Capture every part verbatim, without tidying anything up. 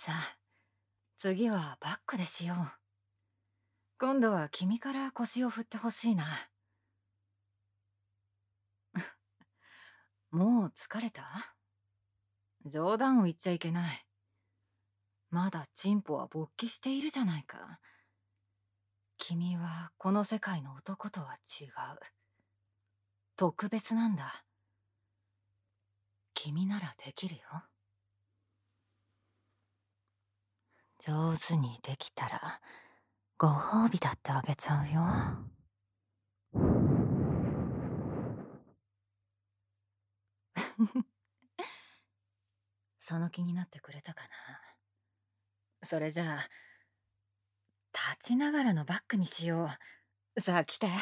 さあ、次はバックでしよう。今度は君から腰を振ってほしいな。もう疲れた？冗談を言っちゃいけない。まだチンポは勃起しているじゃないか。君はこの世界の男とは違う。特別なんだ。君ならできるよ。上手にできたらご褒美だってあげちゃうよ。その気になってくれたかな。それじゃあ立ちながらのバックにしよう。さあ来て。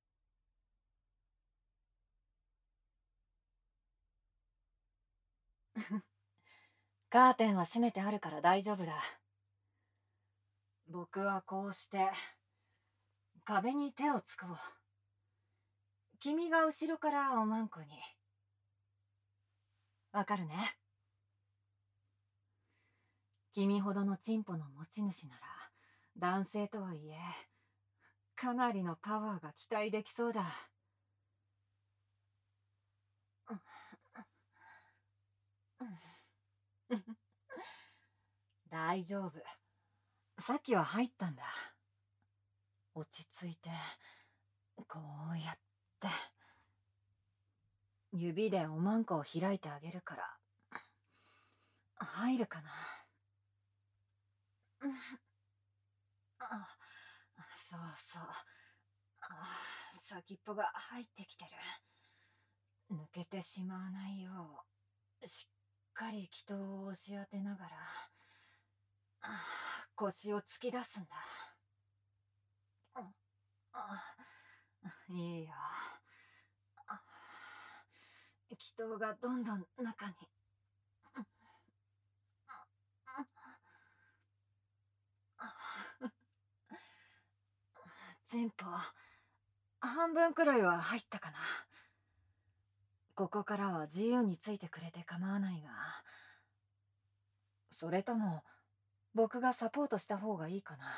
カーテンは閉めてあるから大丈夫だ。僕はこうして壁に手をつこう。君が後ろからおまんこに。わかるね？君ほどのチンポの持ち主なら男性とはいえかなりのパワーが期待できそうだ。大丈夫。さっきは入ったんだ。落ち着いてこうやって指でおまんこを開いてあげるから入るかな。あ、そうそう。あ、先っぽが入ってきてる。抜けてしまわないようしっかり気筒を押し当てながらあ腰を突き出すんだ。ああ、いいよ。あ、気筒がどんどん中に。チンポ半分くらいは入ったかな。ここからは自由についてくれて構わないが、それとも僕がサポートした方がいいかな。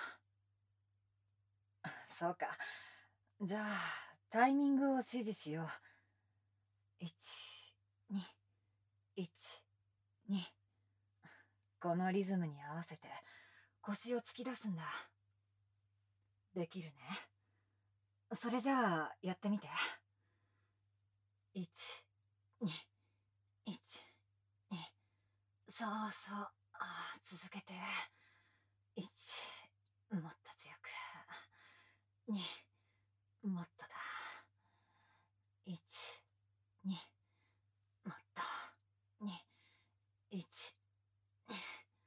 そうか。じゃあタイミングを指示しよう。いち、に、いち、に。このリズムに合わせて腰を突き出すんだ。できるね。それじゃあやってみて。いち、に、いち、に。そうそう。あ、続けて。いち、もっと強く。に、もっとだ。いち、に、もっと。に、いち、に。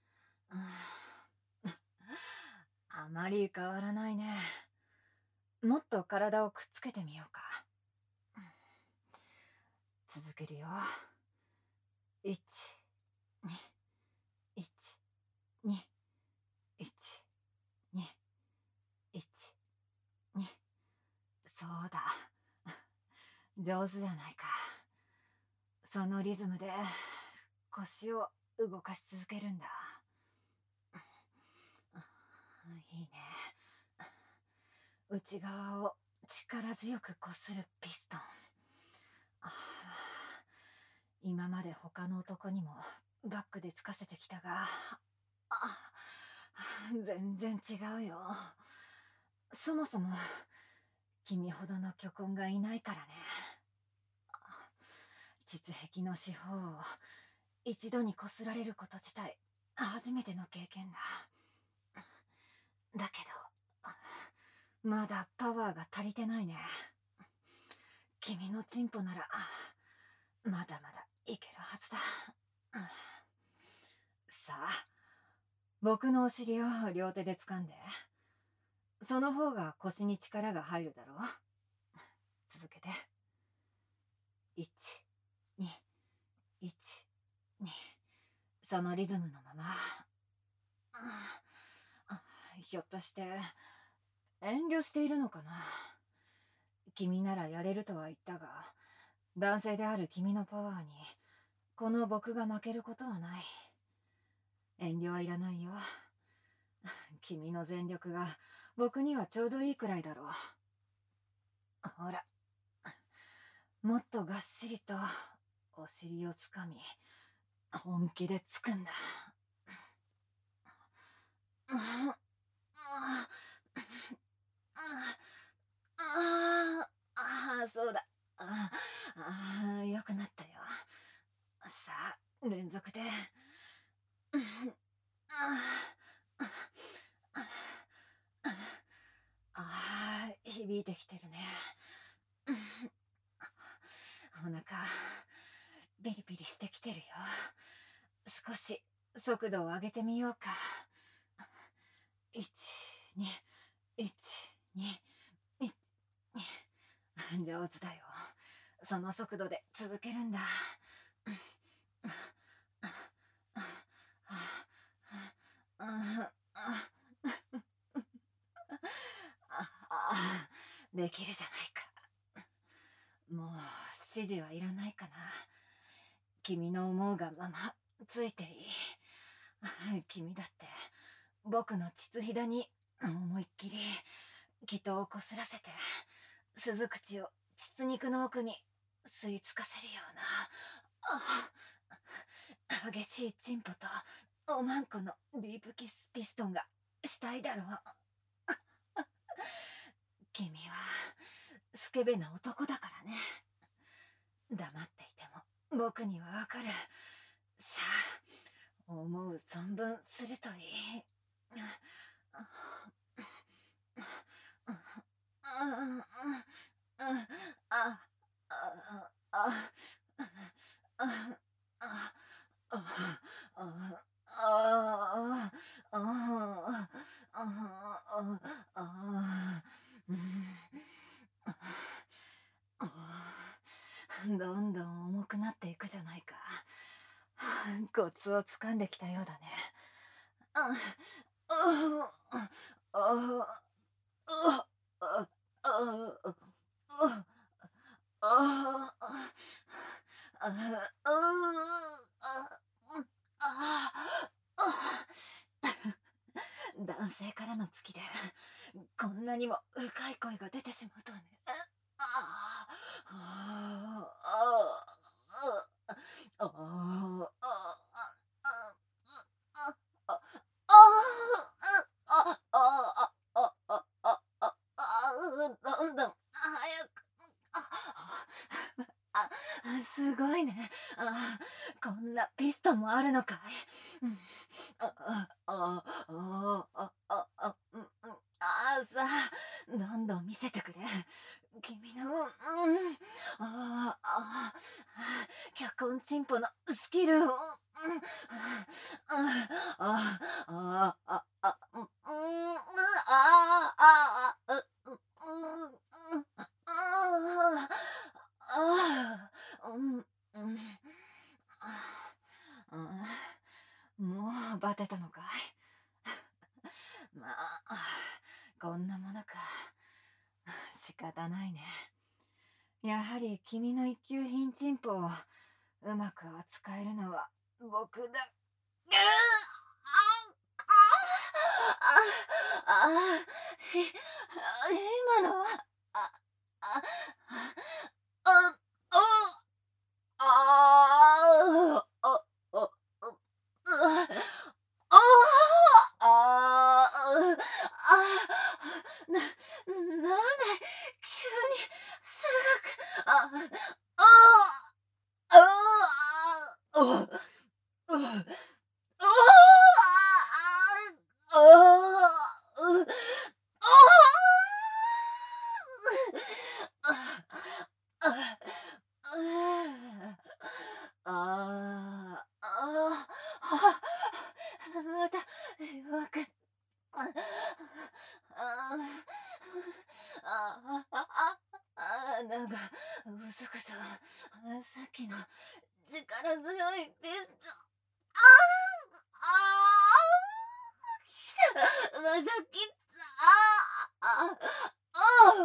あまり変わらないね。もっと体をくっつけてみようか。続けるよ。いち、に、いち、に、いち、に、いち、に。そうだ。上手じゃないか。そのリズムで腰を動かし続けるんだ。いいね。内側を力強くこするピストン。今まで他の男にもバックでつかせてきたが、あ、全然違うよ。そもそも君ほどの巨根がいないからね。膣壁の四方を一度にこすられること自体初めての経験だ。だけどまだパワーが足りてないね。君のチンポならまだまだいけるはずだ。さあ、僕のお尻を両手で掴んで。その方が腰に力が入るだろう。続けて。いち、に、いち、に。そのリズムのまま。ひょっとして遠慮しているのかな。君ならやれるとは言ったが、男性である君のパワーにこの僕が負けることはない。遠慮はいらないよ。君の全力が僕にはちょうどいいくらいだろう。ほら、もっとがっしりとお尻をつかみ、本気でつくんだ。ああ、ああ、そうだ。ああ、よくなったよ。さあ、連続で。ああ、響いてきてるね。お腹、ビリビリしてきてるよ。少し速度を上げてみようか。いち、に、いち、に、いち、に。上手だよ。その速度で続けるんだ。できるじゃないか。もう指示はいらないかな。君の思うがままついていい。君だって僕の膣ひだに思いっきり気筒をこすらせて、鈴口を膣肉の奥に吸い付かせるような、激しいチンポとおまんこのディープキスピストンがしたいだろう。君はスケベな男だからね。黙っていても僕にはわかる。さあ、思う存分するといい。どんどん重くなっていくじゃないか。コツをつかんできたようだね。男性からの月でこんなにも深い声が出てしまうとはね。どんどん早く。あ、すごいね。あ、こんなピストンもあるのかい。あああああああうんうん、あさあ、どんどん見せてくれ。君の、うん、ああ、脚本チンポのスキルを、うん、あああああうん、うん、あああうん、うん、ああ、うん、うん、もうバテたのかい。まあ、こんなものか。仕方ないね。やはり君の一級品チンポをうまく扱えるのは僕だ。ぐーああああ今のはあああああああああああな、なんで急にすごく、あ、あ、あ、あ、あ、また弱く。ああああなんかうそくそ、さっきの力強いピスト。ああきた、またきた。あああ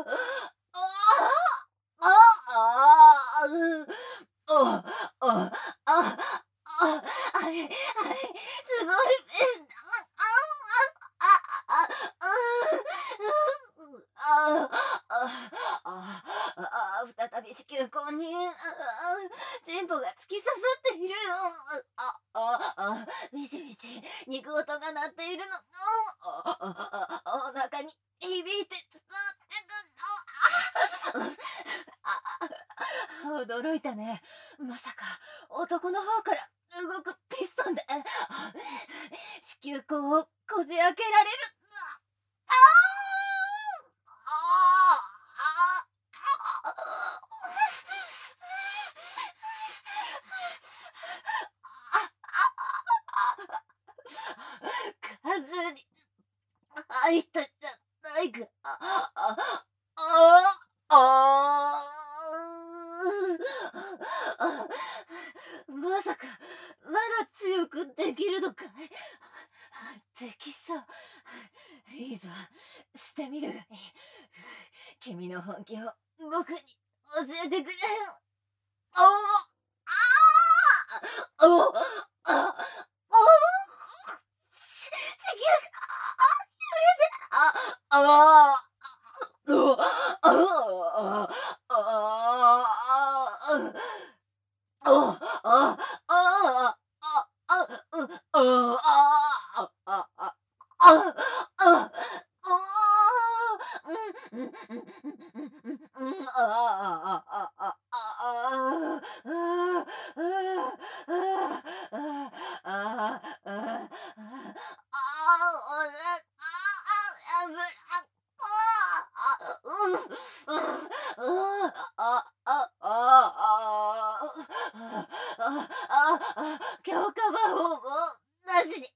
あああああああはいはい、すごいピスト。 みちみち肉音が鳴っているの。おお腹に響いて伝わってくるの。あ驚いたね。まさか男の方から動くピストンで子宮口をこじ開けられる。ああ数に入ったじゃないか。あああああまさかまだ強くできるのかい。できそう。いいぞ、してみるがいい。君の本気を僕に教えてくれ。おああおああし地球が揺れてああおああああああ強化魔法もなしに。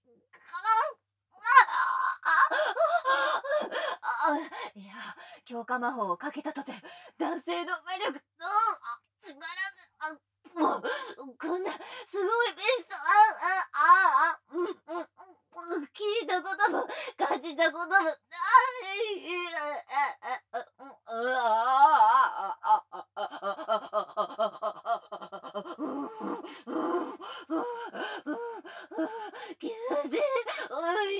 いや、強化魔法をかけたとて男性の魔力の力で、もうこんなすごいベスト、あああうんうん聞いたことも感じたこともない。気持ちおい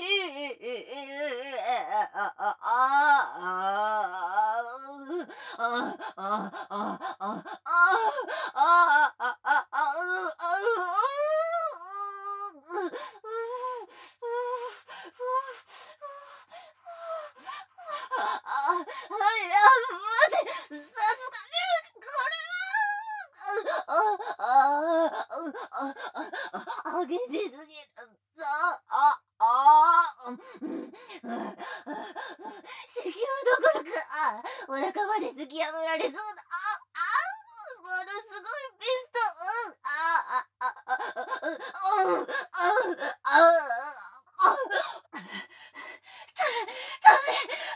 あ、いや、待て、さすがにこれは、あ、あ、あ、あ、激しすぎるぞ。あ、あ、うん、子宮どころか、お腹まで突き破られそうだ。あ、あ、ものすごいベスト。うん、あ、あ、あ、あ、あ、うん、あ、あ、あ、ダメ。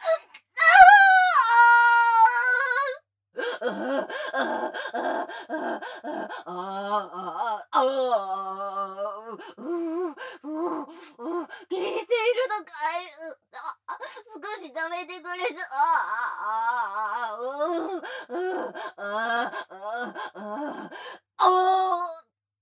聞いているのかい。少し止めてくれず。ああうんうんあああ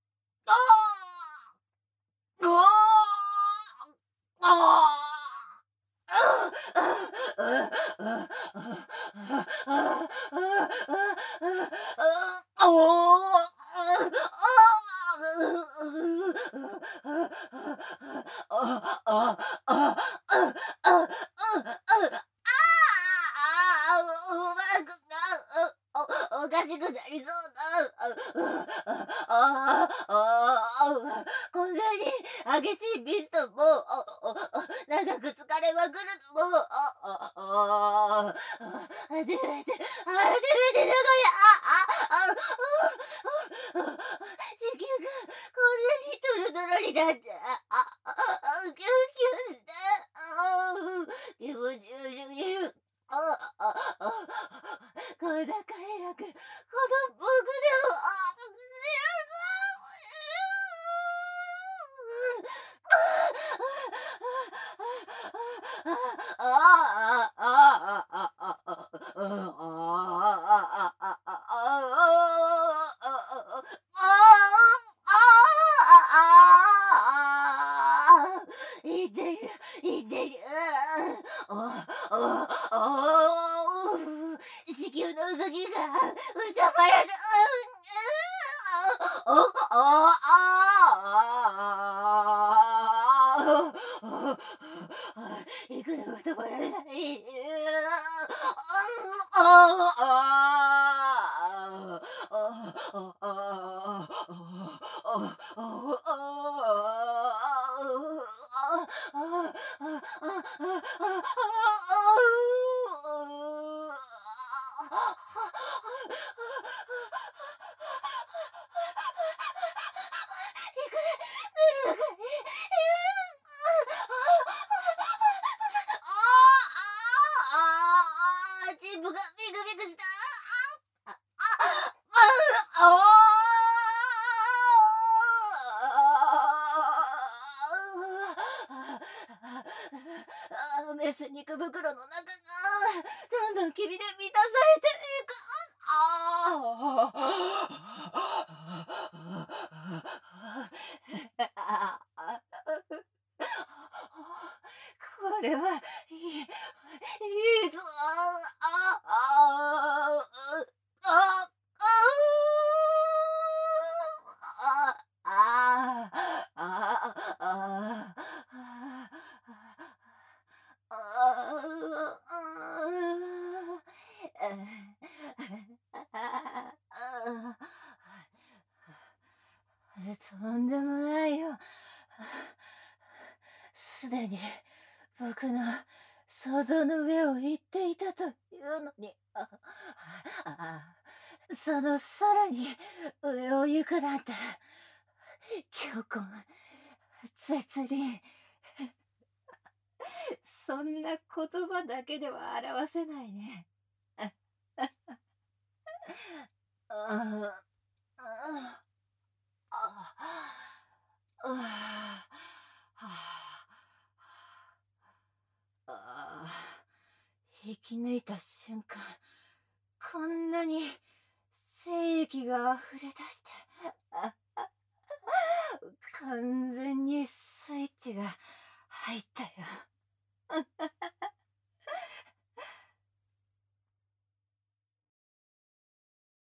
おかしくなりそうだ。ああこんなに激しいビストも長く疲れまくるのも初めて初めてだから地球がこんなにトロトロになってキュンキュンして気持ちよすぎる。あああこんな快楽この僕でも知いってるいってる。あああ子宮の動きが収まらぬ。ああああああ、行くのが止まらない。ああ、ああ、ああ、チンポがビクビクした。ああ、ああ、メス肉袋の中がどんどん君で満たされていく。ああ、これはいい、いいぞ。ああ、ああ、ああ、あとんでもないよ。すでに僕の想像の上を行っていたというのに、ああそのさらに上を行くなんて、強根絶倫、そんな言葉だけでは表せないね。ああ、ああ、ああ、ああ、生き抜いた瞬間、こんなに精液が溢れ出して、あ完全にスイッチが入ったよ。